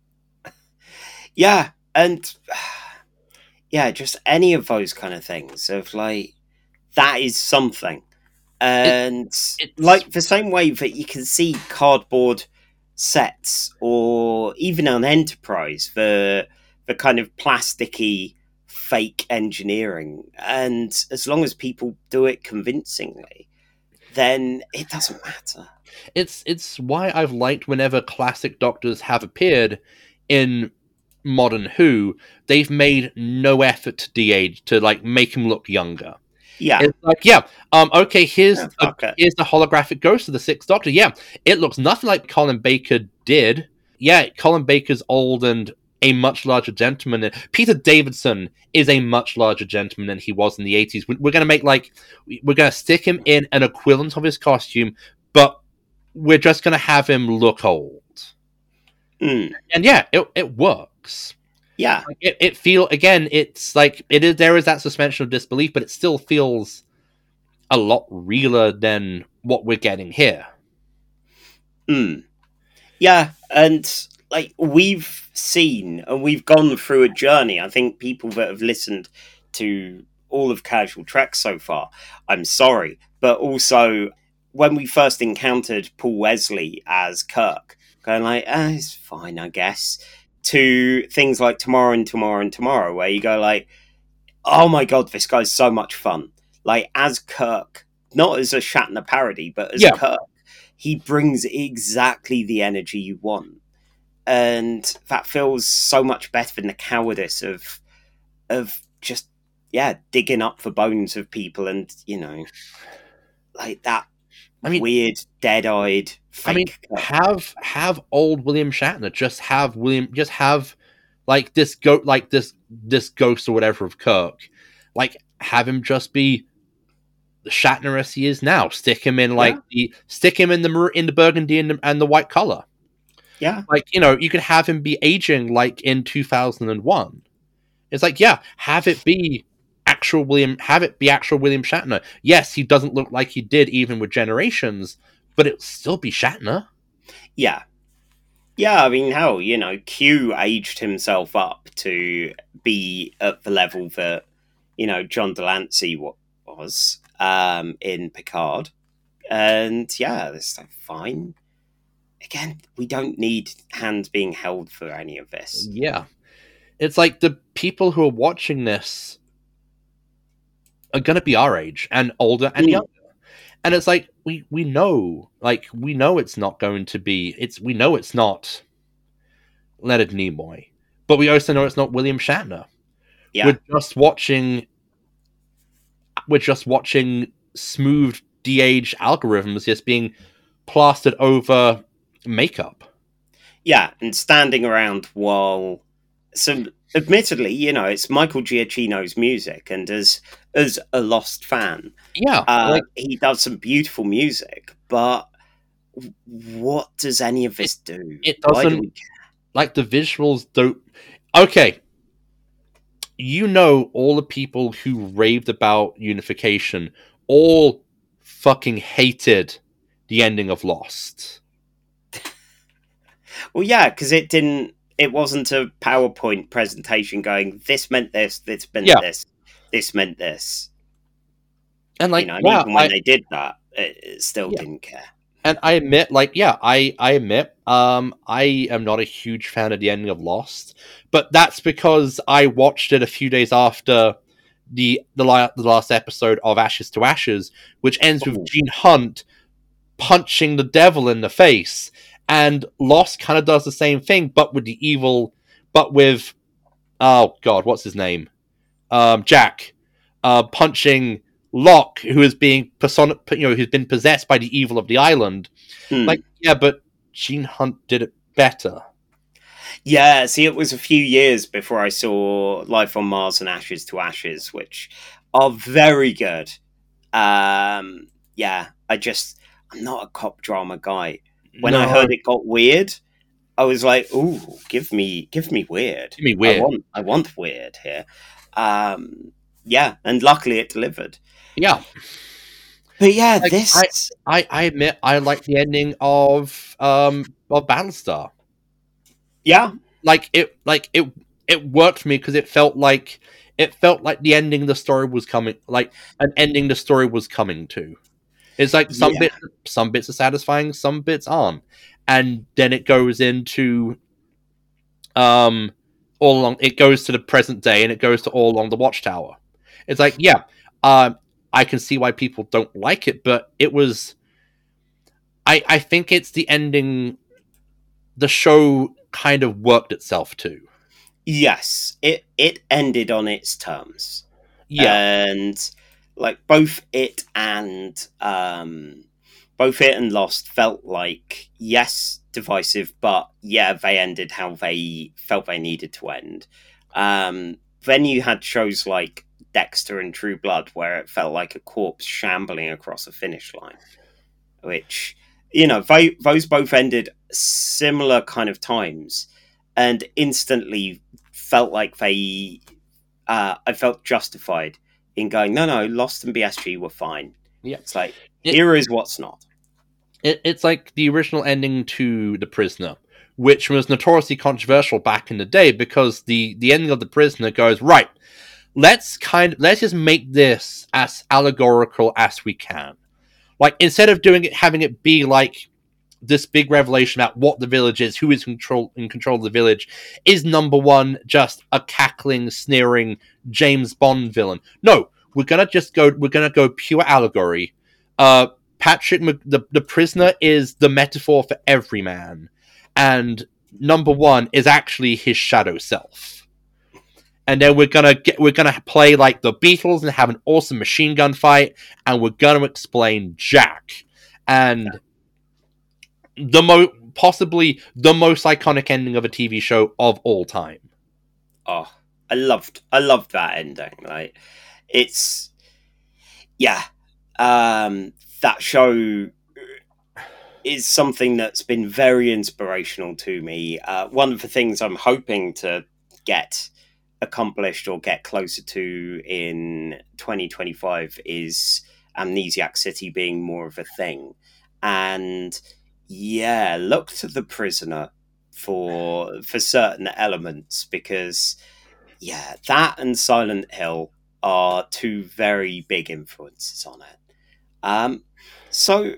Yeah, and yeah, just any of those kind of things of like, that is something. And it's- like the same way that you can see cardboard sets, or even on Enterprise, the the kind of plasticky fake engineering, and as long as people do it convincingly, then it doesn't matter. It's it's why I've liked whenever classic Doctors have appeared in modern Who, they've made no effort to de-age, to like make him look younger. Yeah. It's like, yeah, um, okay, here's Yeah, a, fuck it. here's the holographic ghost of the Sixth Doctor. Yeah, it looks nothing like Colin Baker did. Yeah, Colin Baker's old and a much larger gentleman. And Peter Davidson is a much larger gentleman than he was in the eighties. We're going to make like, we're going to stick him in an equivalent of his costume, but we're just going to have him look old. Mm. And yeah, it it works. Yeah. Like, it, it feel again, it's like it is there is that suspension of disbelief, but it still feels a lot realer than what we're getting here. Mm. Yeah, and like we've seen and we've gone through a journey. I think people that have listened to all of Casual Trek so far, I'm sorry, but also when we first encountered Paul Wesley as Kirk, going like, ah, it's fine, I guess, to things like Tomorrow and Tomorrow and Tomorrow, where you go like, oh my god, this guy's so much fun. Like, as Kirk, not as a Shatner parody, but as Yeah. Kirk, he brings exactly the energy you want. and that feels so much better than the cowardice of of just yeah digging up the bones of people, and you know, like that. I mean, weird, dead-eyed. Fake I mean, cut. have have old William Shatner just have William just have like this go like this this ghost or whatever of Kirk, like have him just be the Shatner as he is now. Stick him in like Yeah. the stick him in the mar- in the burgundy and the, and the white color. Yeah, Like, you know, you could have him be aging like in two thousand one. It's like, yeah, have it be actual William, have it be actual William Shatner. Yes, he doesn't look like he did even with Generations, but it'll still be Shatner. yeah, yeah. I mean, hell, you know, Q aged himself up to be at the level that you know John Delancey wa- was um, in Picard, and yeah, that's like, fine. Again, we don't need hands being held for any of this. Yeah. It's like the people who are watching this are going to be our age and older and Mm. younger. And it's like, we, we know, like, we know it's not going to be, it's, we know it's not Leonard Nimoy, but we also know it's not William Shatner. Yeah, We're just watching, we're just watching smooth de-age algorithms just being plastered over makeup. yeah, and standing around while some. Admittedly, you know, it's Michael Giacchino's music, and as as a Lost fan, Yeah. uh, like, he does some beautiful music. But what does any of this do? It Why do doesn't- we like the visuals don't. Okay. You know, all the people who raved about Unification all fucking hated the ending of Lost. Well, yeah, because it didn't. It wasn't a PowerPoint presentation going. This meant this. This meant Yeah. this. This meant this. And like, you know, and yeah, even when I, they did that, it, it still Yeah. didn't care. and I admit, like, yeah, I, I admit, um, I am not a huge fan of the ending of Lost, but that's because I watched it a few days after the the, la- the last episode of Ashes to Ashes, which ends with Ooh. Gene Hunt punching the devil in the face, and Lost kind of does the same thing, but with the evil, but with, oh god, what's his name? Um, Jack, uh, punching Locke, who is being person, you know, who's been possessed by the evil of the island. Hmm. Like, yeah, but Gene Hunt did it better. Yeah, see, it was a few years before I saw Life on Mars and Ashes to Ashes, which are very good. Um, yeah, I just, I'm not a cop drama guy. When I No, heard it got weird, I was like, "Ooh, give me, give me weird. give me weird. I want, I want weird here." Um, yeah, and luckily it delivered. Yeah, But yeah, Like, this, I, I admit I like the ending of um of Battlestar. yeah, Like it, like it, it worked for me because it felt like it felt like the ending the story was coming, like an ending the story was coming to. It's like some Yeah. bits, some bits are satisfying, some bits aren't, and then it goes into um all along. It goes to the present day, and it goes to all along the Watchtower. It's like, yeah, um, I can see why people don't like it, but it was. I I think it's the ending. The show kind of worked itself to. yes, it it ended on its terms. Yeah, And like both it and um both it and Lost felt like, yes, divisive, but yeah, they ended how they felt they needed to end. Um then you had shows like Dexter and True Blood where it felt like a corpse shambling across a finish line, which, you know, they, those both ended similar kind of times and instantly felt like they uh, I felt justified in going, no, no, Lost and B S G were fine. Yeah. It's like, It- here is what's not. it, it's like the original ending to The Prisoner, which was notoriously controversial back in the day because the the ending of The Prisoner goes, right, let's kind of let's just make this as allegorical as we can. Like, instead of doing it, having it be like this big revelation about what the village is, who is control in control of the village, is number one just a cackling, sneering James Bond villain. No, we're gonna just go. We're gonna go pure allegory. Uh, Patrick, Mc, the the prisoner, is the metaphor for every man, and number one is actually his shadow self. And then we're gonna get we're gonna play like the Beatles and have an awesome machine gun fight, and we're gonna explain Jack. And the mo possibly the most iconic ending of a T V show of all time. Oh, I loved I loved that ending. Like, it's yeah. Um that show is something that's been very inspirational to me. Uh, one of the things I'm hoping to get accomplished or get closer to in twenty twenty-five is Amnesiac City being more of a thing. And yeah, look to The Prisoner for for certain elements, because yeah, that and Silent Hill are two very big influences on it. Um, so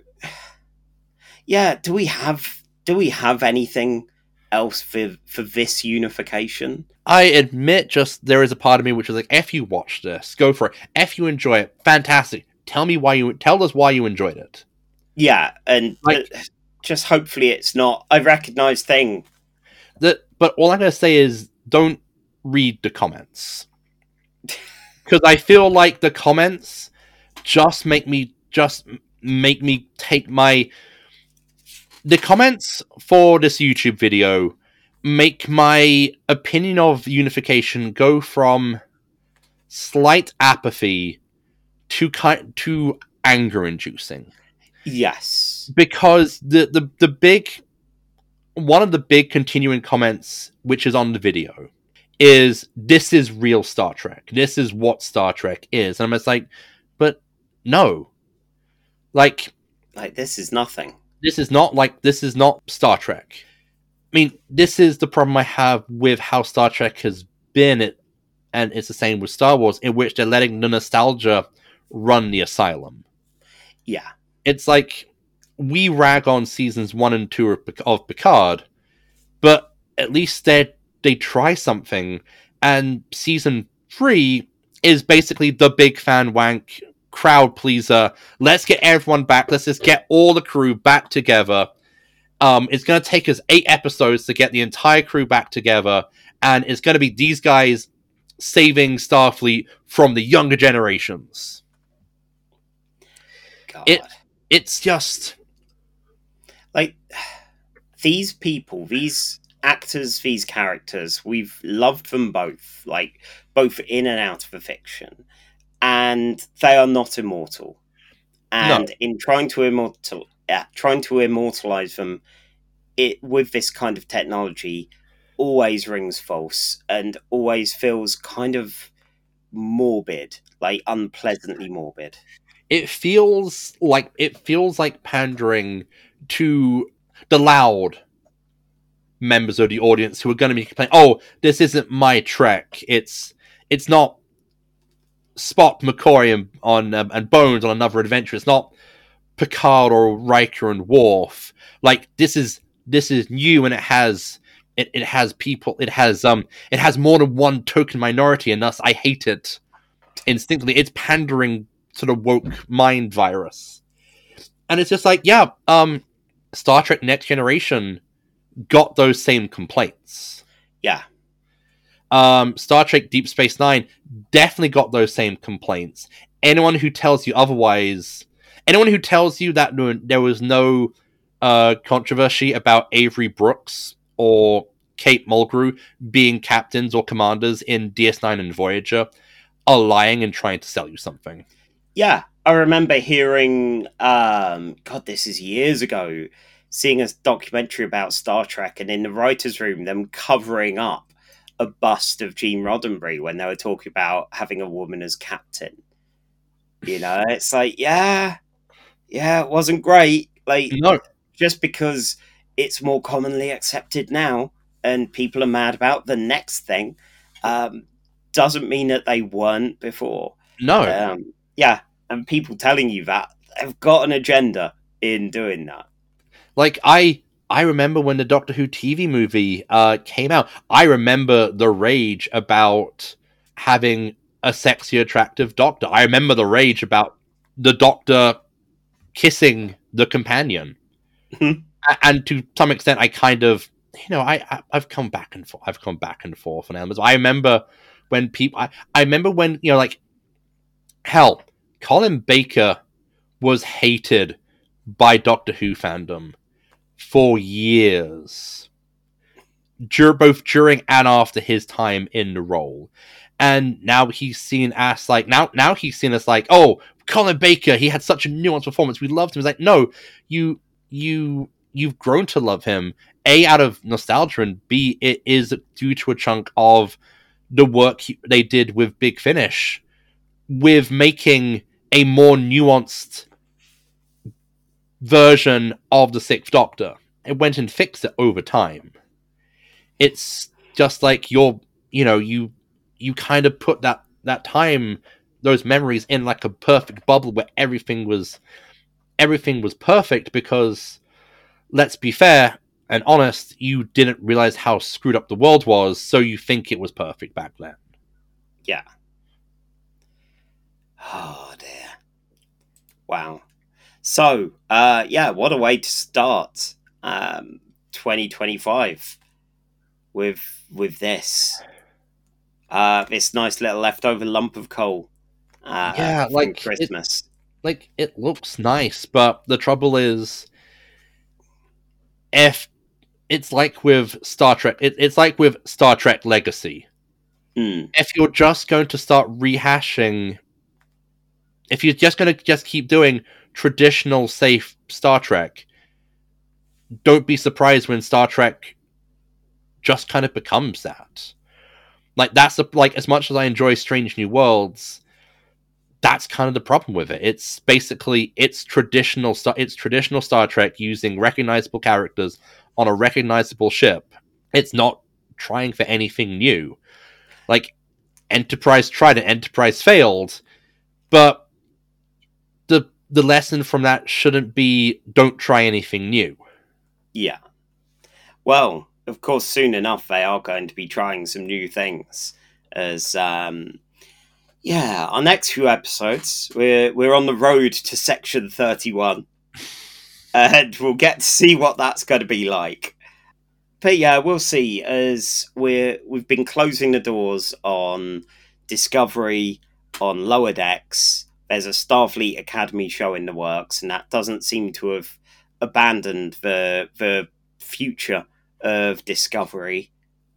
yeah, do we have do we have anything else for for this unification? I admit, just there is a part of me which is like, "If you watch this, go for it. If you enjoy it, fantastic. Tell me why you tell us why you enjoyed it." Yeah, and Like- uh, just hopefully it's not a recognized thing. That, but all I'm gonna say is, don't read the comments, because I feel like the comments just make me just make me take my the comments for this YouTube video make my opinion of unification go from slight apathy to ki- to anger inducing. Yes. Because the, the the big one of the big continuing comments, which is on the video, is this is real Star Trek. This is what Star Trek is. And I'm just like, but no. Like, Like, this is nothing. this is not like this is not Star Trek. I mean, this is the problem I have with how Star Trek has been, it, and it's the same with Star Wars, in which they're letting the nostalgia run the asylum. Yeah. It's like, we rag on seasons one and two of, Pic- of Picard, but at least they they try something, and season three is basically the big fan wank crowd pleaser. Let's get everyone back. Let's just get all the crew back together. Um, it's going to take us eight episodes to get the entire crew back together, and it's going to be these guys saving Starfleet from the younger generations. God. It it's just like, these people, these actors, these characters, we've loved them both, like, both in and out of the fiction, and they are not immortal. And No. in trying to immortal, uh, trying to immortalize them, it with this kind of technology, always rings false and always feels kind of morbid, like unpleasantly morbid. it feels like it feels like pandering to the loud members of the audience who are going to be complaining, "Oh, this isn't my Trek. It's it's not Spock, McCoy, and on um, and Bones on another adventure. It's not Picard or Riker and Worf. Like, this is this is new, and it has it, it has people. It has um it has more than one token minority, and thus I hate it instinctively. It's pandering to the woke mind virus, and it's just like, yeah, um, Star Trek Next Generation got those same complaints. Yeah. Um, Star Trek Deep Space Nine definitely got those same complaints. Anyone who tells you otherwise, anyone who tells you that there was no uh, controversy about Avery Brooks or Kate Mulgrew being captains or commanders in D S nine and Voyager are lying and trying to sell you something. Yeah, I remember hearing, um, God, this is years ago, seeing a documentary about Star Trek, and in the writer's room, them covering up a bust of Gene Roddenberry when they were talking about having a woman as captain. You know, it's like, yeah, yeah, it wasn't great. Like, No. just because it's more commonly accepted now and people are mad about the next thing, um, doesn't mean that they weren't before. No. Um, yeah, and people telling you that, they've got an agenda in doing that. Like, I I remember when the Doctor Who T V movie uh, came out, I remember the rage about having a sexy, attractive Doctor. I remember the rage about the Doctor kissing the companion. Mhm. A- and to some extent, I kind of you know, I, I I've come back and forth. I've come back and forth on elements. I remember when people. I, I remember when you know, like, hell, Colin Baker was hated by Doctor Who fandom for years, dur- both during and after his time in the role. And now he's seen as like now now he's seen as like, oh, Colin Baker, he had such a nuanced performance. We loved him. It's like, no, you you you've grown to love him. A, out of nostalgia, and B, it is due to a chunk of the work he, they did with Big Finish, with making a more nuanced version of the Sixth Doctor. It went and fixed it over time. It's just like you're, you know, you you kind of put that that time, those memories in like a perfect bubble where everything was everything was perfect, because let's be fair and honest, you didn't realize how screwed up the world was, so you think it was perfect back then. Yeah. Oh dear. Wow. So, uh, yeah, what a way to start um, twenty twenty-five with with this. Uh, this nice little leftover lump of coal. Uh, Yeah, from like, Christmas. Like, it looks nice, but the trouble is, if it's like with Star Trek, it, it's like with Star Trek Legacy. Mm. If you're just going to start rehashing, if you're just going to just keep doing traditional, safe Star Trek, don't be surprised when Star Trek just kind of becomes that. Like, that's the, like, as much as I enjoy Strange New Worlds, that's kind of the problem with it. It's basically, it's traditional, it's traditional Star Trek using recognizable characters on a recognizable ship. It's not trying for anything new. Like, Enterprise tried and Enterprise failed, but the the lesson from that shouldn't be don't try anything new. Yeah. Well, of course, soon enough they are going to be trying some new things. As um, yeah, our next few episodes, we're we're on the road to Section thirty-one, and we'll get to see what that's going to be like. But yeah, we'll see, as we're we've been closing the doors on Discovery, on Lower Decks. There's a Starfleet Academy show in the works, and that doesn't seem to have abandoned the the future of Discovery.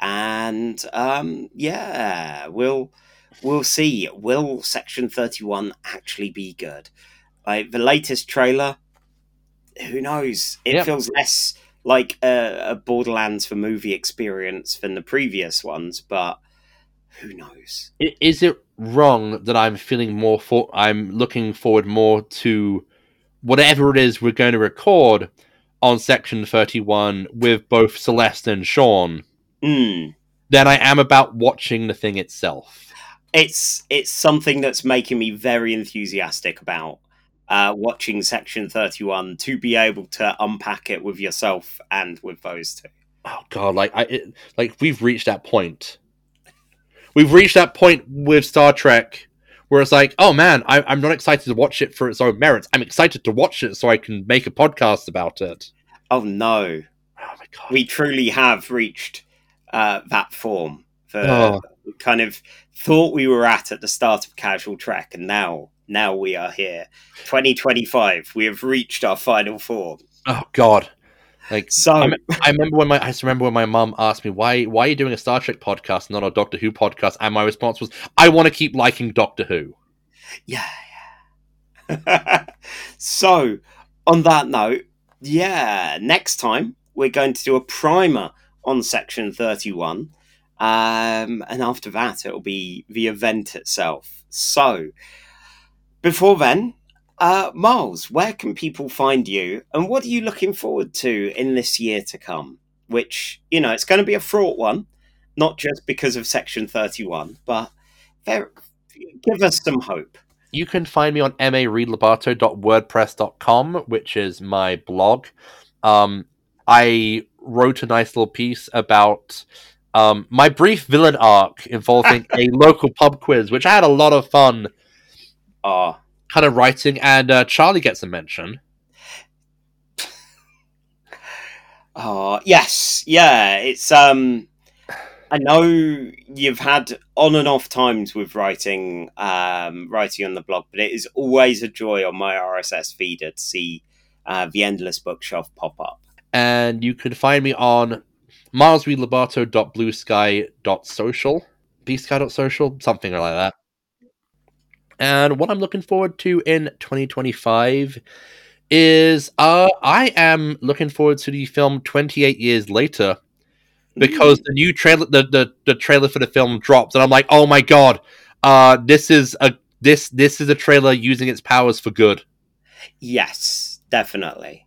And um, yeah, we'll we'll see. Will Section thirty-one actually be good? Like the latest trailer, who knows? It Yep. feels less like a, a Borderlands for movie experience than the previous ones, but who knows? I- Is it wrong that I'm feeling more for? I'm looking forward more to whatever it is we're going to record on Section thirty-one with both Celeste and Sean Mm. than I am about watching the thing itself. It's it's something that's making me very enthusiastic about uh, watching Section thirty-one, to be able to unpack it with yourself and with those two. Oh god, like I it, like we've reached that point. We've reached that point with Star Trek where it's like, oh man, I, I'm not excited to watch it for its own merits. I'm excited to watch it so I can make a podcast about it. Oh no. Oh my god. We truly have reached uh, that form. For Oh. kind of thought we were at at the start of Casual Trek, and now now we are here. twenty twenty-five, we have reached our final form. Oh god. Like So I, me- I remember when my I just remember when my mum asked me why why are you doing a Star Trek podcast, not a Doctor Who podcast, and my response was, I want to keep liking Doctor Who. yeah, yeah. So on that note, yeah, next time we're going to do a primer on Section thirty-one, um, and after that it'll be the event itself. So before then, uh, Miles, where can people find you, and what are you looking forward to in this year to come? Which, you know, it's going to be a fraught one, not just because of Section thirty-one, but there, give us some hope. You can find me on m a reed lobato dot wordpress dot com, which is my blog. Um, I wrote a nice little piece about um, my brief villain arc involving a local pub quiz, which I had a lot of fun Ah, kind of writing, and uh, Charlie gets a mention. Oh, yes. Yeah, it's um I know you've had on and off times with writing um writing on the blog, but it is always a joy on my R S S feeder to see uh, the Endless Bookshelf pop up. And you can find me on miles reed lobato dot blue sky dot social, bsky dot social, something like that. And what I'm looking forward to in twenty twenty-five is uh, I am looking forward to the film twenty-eight Years Later, because Mm. the new trailer, the, the, the trailer for the film dropped, and I'm like, oh my god, uh, this is a this this is a trailer using its powers for good. Yes, definitely.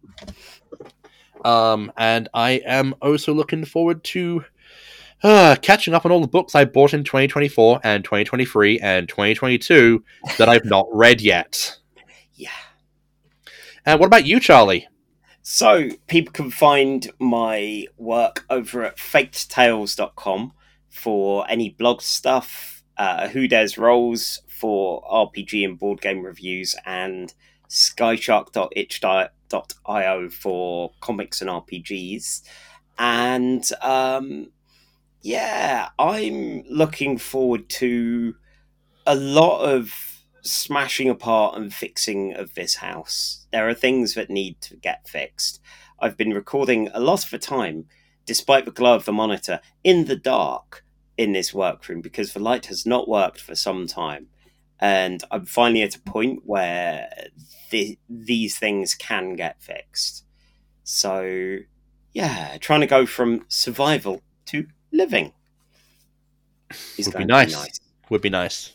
Um, and I am also looking forward to uh, catching up on all the books I bought in twenty twenty-four and twenty twenty-three and twenty twenty-two that I've not read yet. Yeah. And what about you, Charlie? So, people can find my work over at faked tales dot com for any blog stuff, uh, Who Dares Rolls for R P G and board game reviews, and skyshark dot itch dot io for comics and R P Gs. And um, yeah, I'm looking forward to a lot of smashing apart and fixing of this house. There are things that need to get fixed. I've been recording a lot of the time, despite the glow of the monitor, in the dark in this workroom because the light has not worked for some time. And I'm finally at a point where the, these things can get fixed. So, yeah, trying to go from survival to living is Would be going nice. to be nice. Would be nice.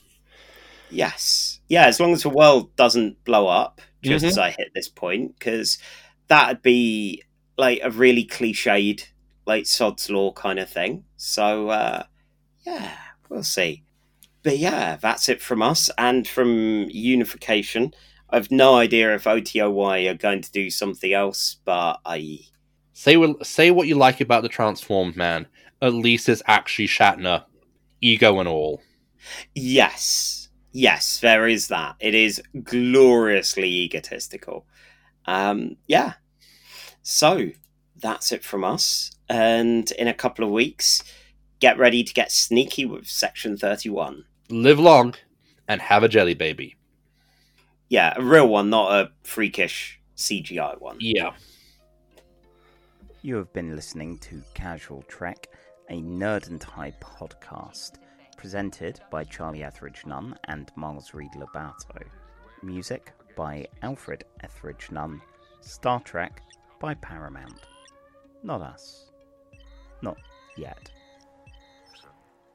Yes. Yeah, as long as the world doesn't blow up just Mhm. as I hit this point, because that'd be like a really cliched, like Sod's Law kind of thing. So, uh, yeah, we'll see. But yeah, that's it from us and from Unification. I've no idea if O T O Y are going to do something else, but I. Say what say what you like about the Transformed Man. At least it's actually Shatner, ego and all. Yes. Yes, there is that. It is gloriously egotistical. Um, yeah. So, that's it from us. And in a couple of weeks, get ready to get sneaky with Section thirty-one. Live long and have a jelly baby. Yeah, a real one, not a freakish C G I one. Yeah. You have been listening to Casual Trek, a Nerd and High podcast, presented by Charlie Etheridge Nunn and Miles Reed Lobato. Music by Alfred Etheridge Nunn. Star Trek by Paramount. Not us. Not yet.